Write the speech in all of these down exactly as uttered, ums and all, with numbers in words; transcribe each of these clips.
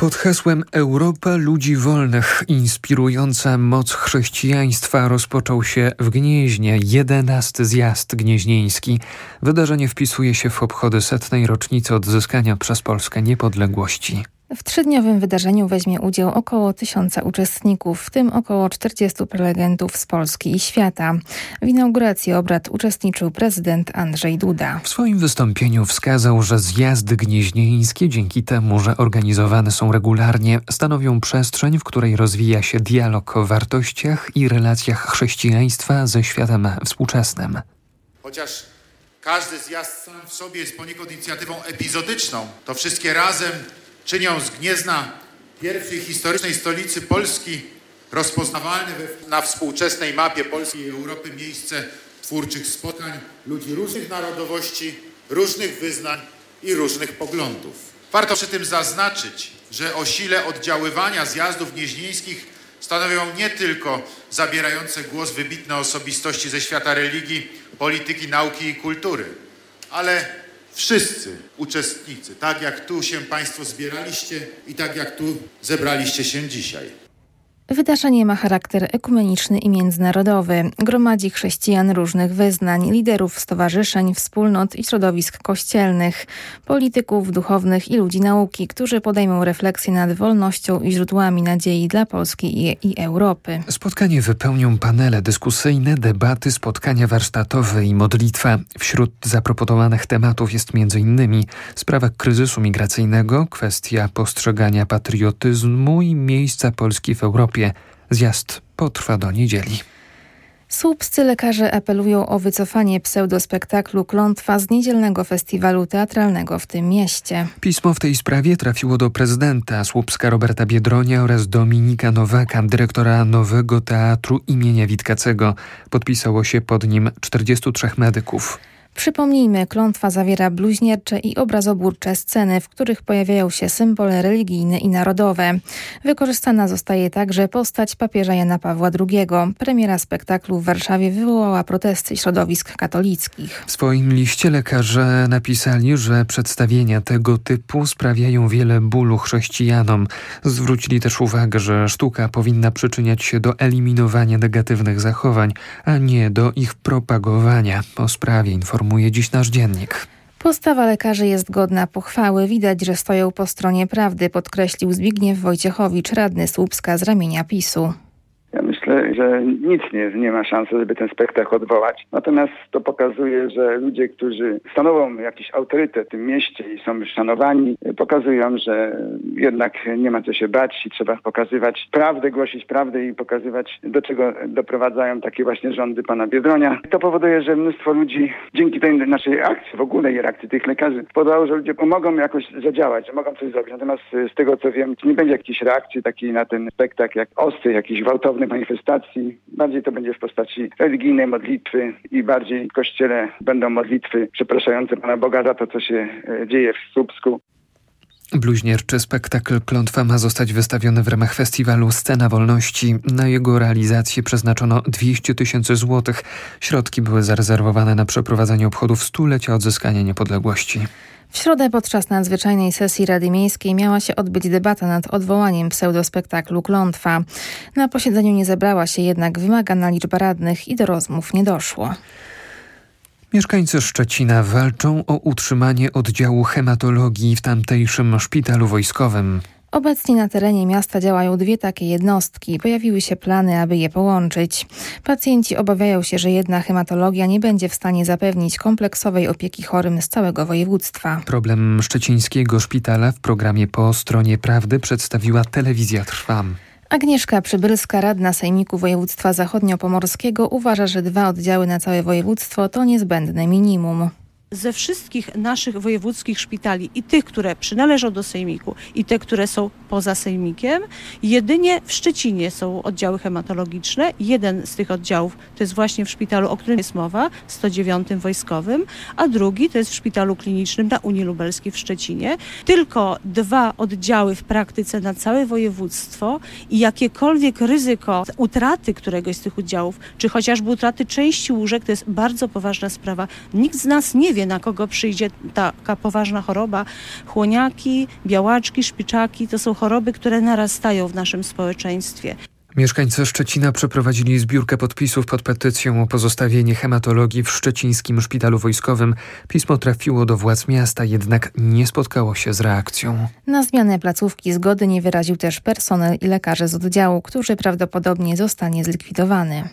Pod hasłem Europa ludzi wolnych, inspirująca moc chrześcijaństwa, rozpoczął się w Gnieźnie jedenasty zjazd gnieźnieński. Wydarzenie wpisuje się w obchody setnej rocznicy odzyskania przez Polskę niepodległości. W trzydniowym wydarzeniu weźmie udział około tysiąca uczestników, w tym około czterdziestu prelegentów z Polski i świata. W inauguracji obrad uczestniczył prezydent Andrzej Duda. W swoim wystąpieniu wskazał, że zjazdy gnieźnieńskie dzięki temu, że organizowane są regularnie, stanowią przestrzeń, w której rozwija się dialog o wartościach i relacjach chrześcijaństwa ze światem współczesnym. Chociaż każdy zjazd sam w sobie jest poniekąd inicjatywą epizodyczną, to wszystkie razem czynią z Gniezna pierwszej historycznej stolicy Polski rozpoznawalne na współczesnej mapie Polski i Europy miejsce twórczych spotkań ludzi różnych narodowości, różnych wyznań i różnych poglądów. Warto przy tym zaznaczyć, że o sile oddziaływania zjazdów gnieźnieńskich stanowią nie tylko zabierające głos wybitne osobistości ze świata religii, polityki, nauki i kultury, ale wszyscy uczestnicy, tak jak tu się Państwo zbieraliście i tak jak tu zebraliście się dzisiaj. Wydarzenie ma charakter ekumeniczny i międzynarodowy. Gromadzi chrześcijan różnych wyznań, liderów stowarzyszeń, wspólnot i środowisk kościelnych, polityków, duchownych i ludzi nauki, którzy podejmą refleksję nad wolnością i źródłami nadziei dla Polski i, i Europy. Spotkanie wypełnią panele dyskusyjne, debaty, spotkania warsztatowe i modlitwa. Wśród zaproponowanych tematów jest między innymi sprawa kryzysu migracyjnego, kwestia postrzegania patriotyzmu i miejsca Polski w Europie. Zjazd potrwa do niedzieli. Słupscy lekarze apelują o wycofanie pseudospektaklu Klątwa z niedzielnego festiwalu teatralnego w tym mieście. Pismo w tej sprawie trafiło do prezydenta Słupska Roberta Biedronia oraz Dominika Nowaka, dyrektora Nowego Teatru imienia Witkacego. Podpisało się pod nim czterdziestu trzech medyków. Przypomnijmy, Klątwa zawiera bluźniercze i obrazoburcze sceny, w których pojawiają się symbole religijne i narodowe. Wykorzystana zostaje także postać papieża Jana Pawła drugiego. Premiera spektaklu w Warszawie wywołała protesty środowisk katolickich. W swoim liście lekarze napisali, że przedstawienia tego typu sprawiają wiele bólu chrześcijanom. Zwrócili też uwagę, że sztuka powinna przyczyniać się do eliminowania negatywnych zachowań, a nie do ich propagowania. O sprawie informuje Informuje dziś nasz dziennik. Postawa lekarzy jest godna pochwały. Widać, że stoją po stronie prawdy, podkreślił Zbigniew Wojciechowicz, radny Słupska z ramienia PiSu. Ja myślę, że nic nie, nie ma szansy, żeby ten spektakl odwołać. Natomiast to pokazuje, że ludzie, którzy stanowią jakiś autorytet w tym mieście i są szanowani, pokazują, że jednak nie ma co się bać i trzeba pokazywać prawdę, głosić prawdę i pokazywać, do czego doprowadzają takie właśnie rządy pana Biedronia. To powoduje, że mnóstwo ludzi dzięki tej naszej akcji, w ogóle i reakcji tych lekarzy, podało, że ludzie pomogą jakoś zadziałać, że mogą coś zrobić. Natomiast z tego, co wiem, nie będzie jakiejś reakcji takiej na ten spektakl jak ostry, jakiś gwałtowny manifestacji. Bardziej to będzie w postaci religijnej modlitwy i bardziej w kościele będą modlitwy przepraszające Pana Boga za to, co się dzieje w Słupsku. Bluźnierczy spektakl Klątwa ma zostać wystawiony w ramach festiwalu Scena Wolności. Na jego realizację przeznaczono dwieście tysięcy złotych. Środki były zarezerwowane na przeprowadzenie obchodów stulecia odzyskania niepodległości. W środę podczas nadzwyczajnej sesji Rady Miejskiej miała się odbyć debata nad odwołaniem pseudospektaklu Klątwa. Na posiedzeniu nie zebrała się jednak wymagana liczba radnych i do rozmów nie doszło. Mieszkańcy Szczecina walczą o utrzymanie oddziału hematologii w tamtejszym szpitalu wojskowym. Obecnie na terenie miasta działają dwie takie jednostki. Pojawiły się plany, aby je połączyć. Pacjenci obawiają się, że jedna hematologia nie będzie w stanie zapewnić kompleksowej opieki chorym z całego województwa. Problem szczecińskiego szpitala w programie Po stronie prawdy przedstawiła Telewizja Trwam. Agnieszka Przybylska, radna Sejmiku Województwa Zachodniopomorskiego, uważa, że dwa oddziały na całe województwo to niezbędne minimum. Ze wszystkich naszych wojewódzkich szpitali i tych, które przynależą do Sejmiku i te, które są poza Sejmikiem, jedynie w Szczecinie są oddziały hematologiczne. Jeden z tych oddziałów to jest właśnie w szpitalu, o którym jest mowa, sto dziewiątym Wojskowym, a drugi to jest w szpitalu klinicznym na Unii Lubelskiej w Szczecinie. Tylko dwa oddziały w praktyce na całe województwo i jakiekolwiek ryzyko utraty któregoś z tych oddziałów, czy chociażby utraty części łóżek, to jest bardzo poważna sprawa. Nikt z nas nie wie, wie, na kogo przyjdzie taka poważna choroba. Chłoniaki, białaczki, szpiczaki to są choroby, które narastają w naszym społeczeństwie. Mieszkańcy Szczecina przeprowadzili zbiórkę podpisów pod petycją o pozostawienie hematologii w Szczecińskim Szpitalu Wojskowym. Pismo trafiło do władz miasta, jednak nie spotkało się z reakcją. Na zmianę placówki zgody nie wyraził też personel i lekarze z oddziału, który prawdopodobnie zostanie zlikwidowany.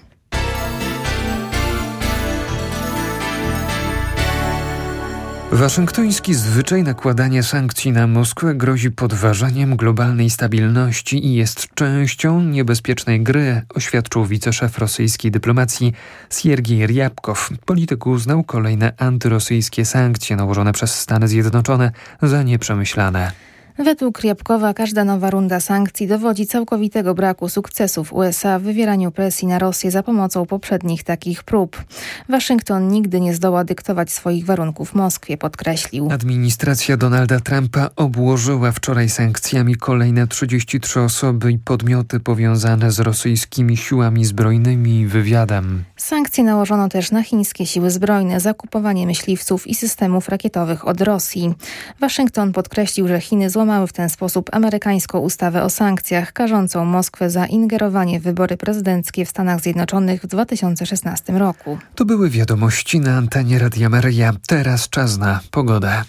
Waszyngtoński zwyczaj nakładania sankcji na Moskwę grozi podważaniem globalnej stabilności i jest częścią niebezpiecznej gry, oświadczył wiceszef rosyjskiej dyplomacji Siergiej Ryabkow. Polityk uznał kolejne antyrosyjskie sankcje nałożone przez Stany Zjednoczone za nieprzemyślane. Według Ryabkowa każda nowa runda sankcji dowodzi całkowitego braku sukcesów U S A w wywieraniu presji na Rosję za pomocą poprzednich takich prób. Waszyngton nigdy nie zdoła dyktować swoich warunków Moskwie, podkreślił. Administracja Donalda Trumpa obłożyła wczoraj sankcjami kolejne trzydzieści trzy osoby i podmioty powiązane z rosyjskimi siłami zbrojnymi i wywiadem. Sankcje nałożono też na chińskie siły zbrojne za kupowanie myśliwców i systemów rakietowych od Rosji. Waszyngton podkreślił, że Chiny złamały w ten sposób amerykańską ustawę o sankcjach, karzącą Moskwę za ingerowanie w wybory prezydenckie w Stanach Zjednoczonych w dwa tysiące szesnastym roku. To były wiadomości na antenie Radia Maryja. Teraz czas na pogodę.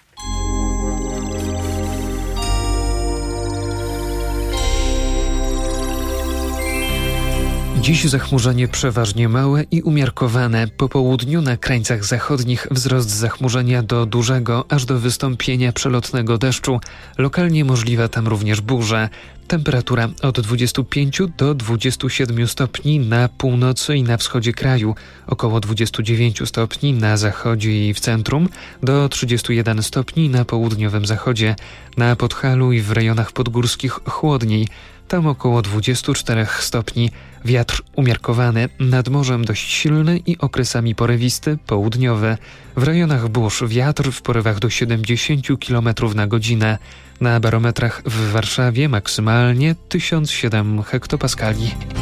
Dziś zachmurzenie przeważnie małe i umiarkowane. Po południu na krańcach zachodnich wzrost zachmurzenia do dużego, aż do wystąpienia przelotnego deszczu. Lokalnie możliwa tam również burza. Temperatura od dwudziestu pięciu do dwudziestu siedmiu stopni na północy i na wschodzie kraju, około dwudziestu dziewięciu stopni na zachodzie i w centrum, do trzydziestu jeden stopni na południowym zachodzie. Na Podhalu i w rejonach podgórskich chłodniej, tam około dwudziestu czterech stopni. Wiatr umiarkowany, nad morzem dość silny i okresami porywisty, południowy. W rejonach burz wiatr w porywach do siedemdziesięciu kilometrów na godzinę. Na barometrach w Warszawie maksymalnie tysiąc siedem hektopaskali.